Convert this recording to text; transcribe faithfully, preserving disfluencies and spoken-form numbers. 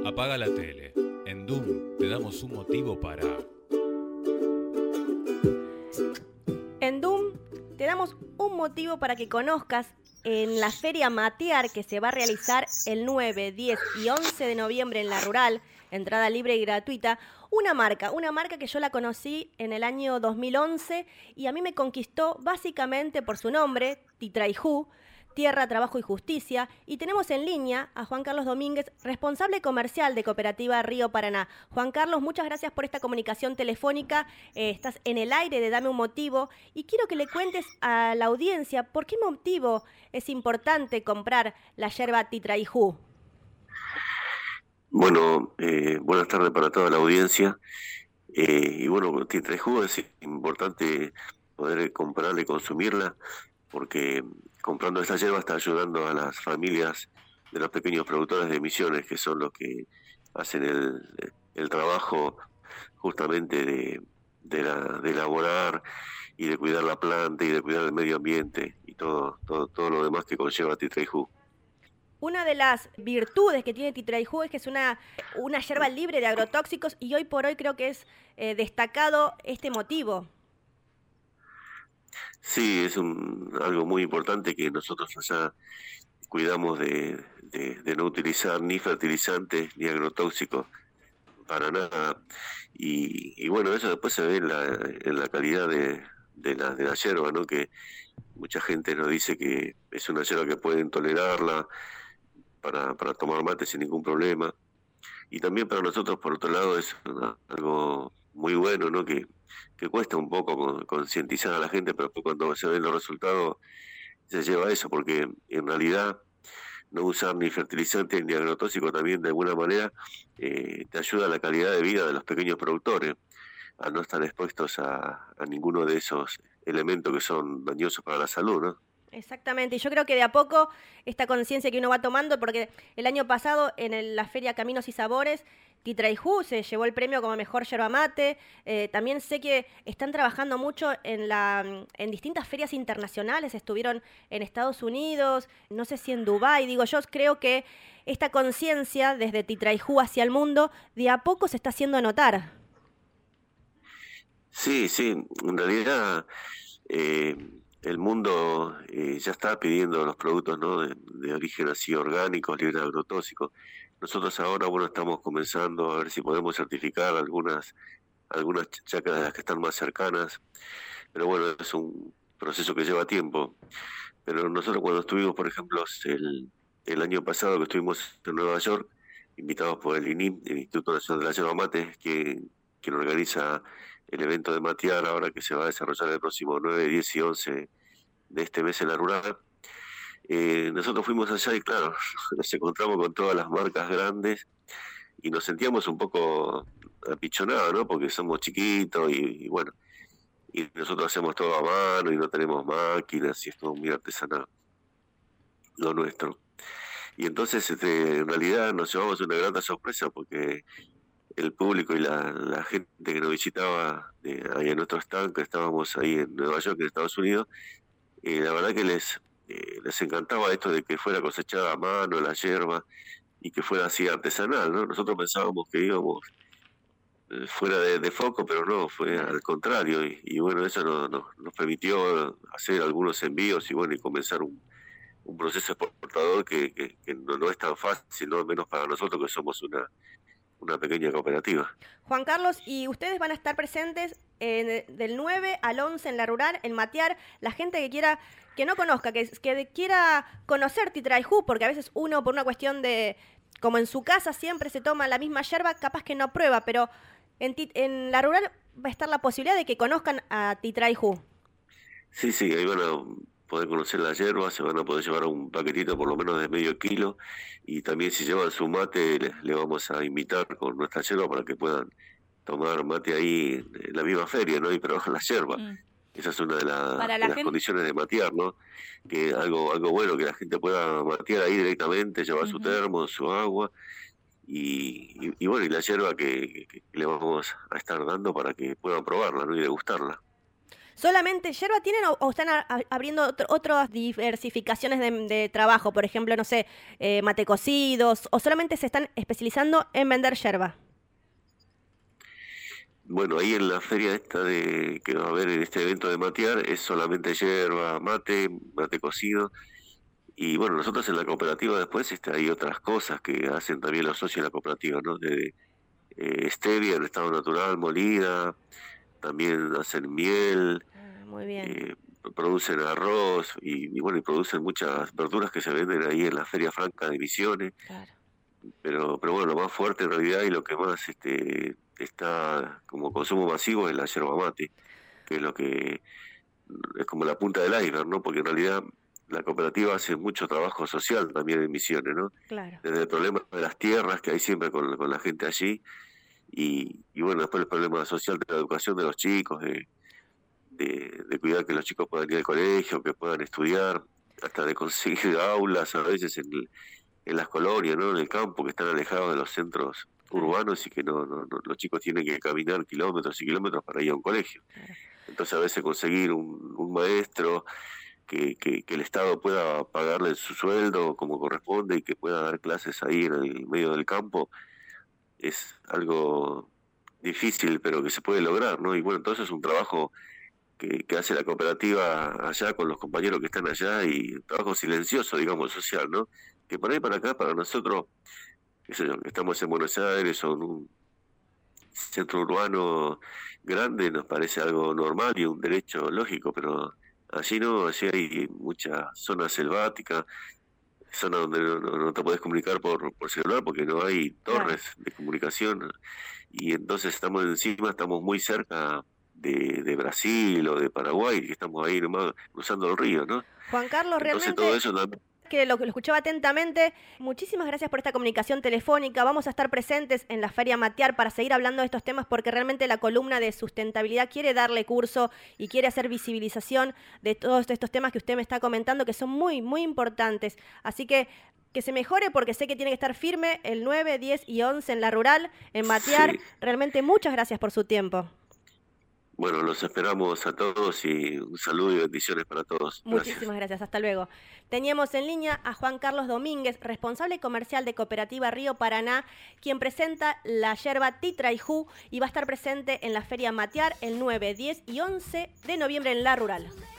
Apaga la tele. En Doom te damos un motivo para... En Doom te damos un motivo para que conozcas en la Feria Matear, que se va a realizar el nueve, diez y once de noviembre en La Rural, entrada libre y gratuita, una marca, una marca que yo la conocí en el año dos mil once y a mí me conquistó básicamente por su nombre, Titrayhu, Tierra, Trabajo y Justicia, y tenemos en línea a Juan Carlos Domínguez, responsable comercial de Cooperativa Río Paraná. Juan Carlos, muchas gracias por esta comunicación telefónica, eh, estás en el aire de Dame un Motivo, y quiero que le cuentes a la audiencia por qué motivo es importante comprar la yerba Titrayhu. Bueno, eh, buenas tardes para toda la audiencia, eh, y bueno, Titrayhu es importante poder comprarla y consumirla, porque comprando esta yerba está ayudando a las familias de los pequeños productores de Misiones, que son los que hacen el, el trabajo justamente de, de, la, de elaborar y de cuidar la planta y de cuidar el medio ambiente y todo, todo, todo lo demás que conlleva Titrayhu. Una de las virtudes que tiene Titrayhu es que es una, una yerba libre de agrotóxicos y hoy por hoy creo que es eh, destacado este motivo. Sí, es un, algo muy importante que nosotros allá cuidamos de, de, de no utilizar ni fertilizantes ni agrotóxicos para nada. Y, y bueno, eso después se ve en la, en la calidad de, de, la, de la yerba, ¿no? Que mucha gente nos dice que es una yerba que pueden tolerarla para, para tomar mate sin ningún problema. Y también para nosotros, por otro lado, es una, algo muy bueno, ¿no? Que, que cuesta un poco concientizar a la gente, pero cuando se ven los resultados se lleva a eso, porque en realidad no usar ni fertilizantes ni agrotóxicos también de alguna manera eh, te ayuda a la calidad de vida de los pequeños productores, a no estar expuestos a, a ninguno de esos elementos que son dañosos para la salud, ¿no? Exactamente, y yo creo que de a poco esta conciencia que uno va tomando, porque el año pasado en el, la Feria Caminos y Sabores, Titrayhu se llevó el premio como mejor yerba mate. Eh, también sé que están trabajando mucho en, la, en distintas ferias internacionales, estuvieron en Estados Unidos, no sé si en Dubái. Digo, yo creo que esta conciencia desde Titrayhu hacia el mundo de a poco se está haciendo notar. Sí, sí, en realidad eh, el mundo eh, ya está pidiendo los productos, ¿no? de, de origen así orgánicos, libres de agrotóxicos. Nosotros ahora, bueno, estamos comenzando a ver si podemos certificar algunas algunas chacras de las que están más cercanas, pero bueno, es un proceso que lleva tiempo. Pero nosotros cuando estuvimos, por ejemplo, el, el año pasado que estuvimos en Nueva York, invitados por el I N I M, el Instituto Nacional de la Yerba Mate, que, quien organiza el evento de Matear ahora que se va a desarrollar el próximo nueve, diez y once de este mes en La Rural. Eh, nosotros fuimos allá y claro, nos encontramos con todas las marcas grandes y nos sentíamos un poco apichonados, ¿no? Porque somos chiquitos y, y bueno, y nosotros hacemos todo a mano y no tenemos máquinas y es todo muy artesanal, lo nuestro. Y entonces este, en realidad nos llevamos una grata sorpresa porque el público y la, la gente que nos visitaba de, ahí en nuestro stand, que estábamos ahí en Nueva York, en Estados Unidos, eh, la verdad que les... Eh, les encantaba esto de que fuera cosechada a mano la yerba y que fuera así artesanal, ¿no? Nosotros pensábamos que íbamos eh, fuera de, de foco, pero no, fue al contrario y, y bueno, eso nos, nos, nos permitió hacer algunos envíos y bueno, y comenzar un, un proceso exportador que, que, que no, no es tan fácil, no menos para nosotros que somos una una pequeña cooperativa. Juan Carlos, y ustedes van a estar presentes eh, del nueve al once en La Rural, en Matear. La gente que quiera, que no conozca, que, que quiera conocer Titrayhu, porque a veces uno por una cuestión de, como en su casa siempre se toma la misma yerba, capaz que no prueba, pero en, en La Rural va a estar la posibilidad de que conozcan a Titrayhu. Sí, sí, ahí van a poder conocer la yerba, se van a poder llevar un paquetito por lo menos de medio kilo y también si llevan su mate le, le vamos a invitar con nuestra yerba para que puedan tomar mate ahí en la misma feria, ¿no? Y probar la yerba. Mm. Esa es una de, la, de la las gente... condiciones de matear, ¿no? Que algo algo bueno, que la gente pueda matear ahí directamente, llevar uh-huh. su termo, su agua y, y, y bueno, y la yerba que, que, que le vamos a estar dando para que puedan probarla, ¿no? Y degustarla. ¿Solamente yerba tienen o, o están a, a, abriendo otro, otras diversificaciones de, de trabajo? Por ejemplo, no sé, eh, mate cocidos, o solamente se están especializando en vender yerba. Bueno, ahí en la feria esta de que va a haber en este evento de matear es solamente yerba, mate, mate cocido. Y bueno, nosotros en la cooperativa después este, hay otras cosas que hacen también los socios de la cooperativa, ¿no? De eh, stevia en estado natural, molida, también hacen miel, Ah, muy bien. eh, producen arroz y, y bueno, y producen muchas verduras que se venden ahí en la Feria Franca de Misiones. Claro. Pero, pero bueno, lo más fuerte en realidad y lo que más este, está como consumo masivo es la yerba mate, que es lo que es como la punta del iceberg, ¿no? Porque en realidad la cooperativa hace mucho trabajo social también en Misiones, ¿no? Claro. Desde el problema de las tierras que hay siempre con, con la gente allí, y, y bueno, después el problema social de la educación de los chicos, de, de, de cuidar que los chicos puedan ir al colegio, que puedan estudiar, hasta de conseguir aulas a veces en, en las colonias, ¿no? En el campo, que están alejados de los centros urbanos y que no, no, no los chicos tienen que caminar kilómetros y kilómetros para ir a un colegio. Entonces a veces conseguir un, un maestro que, que, que el Estado pueda pagarle su sueldo como corresponde y que pueda dar clases ahí en el medio del campo es algo difícil, pero que se puede lograr, ¿no? Y bueno, entonces es un trabajo que, que hace la cooperativa allá con los compañeros que están allá y un trabajo silencioso, digamos, social, ¿no? Que por ahí para acá, para nosotros, qué sé yo, que estamos en Buenos Aires o en un centro urbano grande, nos parece algo normal y un derecho lógico, pero allí no, allí hay mucha zona selvática, zona donde no, no, no te podés comunicar por, por celular porque no hay torres de comunicación y entonces estamos encima, estamos muy cerca de, de Brasil o de Paraguay, que estamos ahí nomás cruzando el río, ¿no? Juan Carlos, Entonces realmente... todo eso también... que lo, lo escuchaba atentamente. Muchísimas gracias por esta comunicación telefónica. Vamos a estar presentes en la Feria Matear para seguir hablando de estos temas porque realmente la columna de sustentabilidad quiere darle curso y quiere hacer visibilización de todos estos temas que usted me está comentando que son muy, muy importantes. Así que que se mejore porque sé que tiene que estar firme el nueve, diez y once en la rural, en Matear. Sí. Realmente muchas gracias por su tiempo. Bueno, los esperamos a todos y un saludo y bendiciones para todos. Muchísimas gracias. gracias, hasta luego. Teníamos en línea a Juan Carlos Domínguez, responsable comercial de Cooperativa Río Paraná, quien presenta la yerba Titrayhú y va a estar presente en la Feria Matear el nueve, diez y once de noviembre en La Rural.